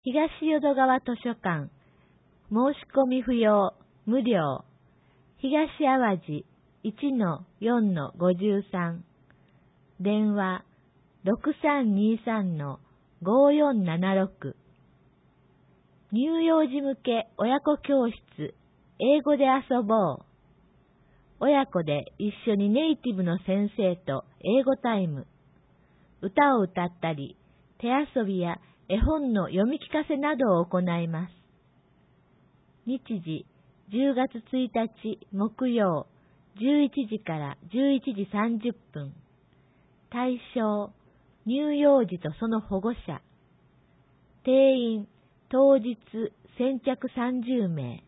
東淀川図書館、申し込み不要、無料、東淡路 1-4-53、電話6323-5476、乳幼児向け親子教室、英語で遊ぼう。親子で一緒にネイティブの先生と英語タイム、歌を歌ったり、手遊びや絵本の読み聞かせなどを行います。日時、10月1日木曜、11時から11時30分。対象、乳幼児とその保護者。定員、当日先着30名。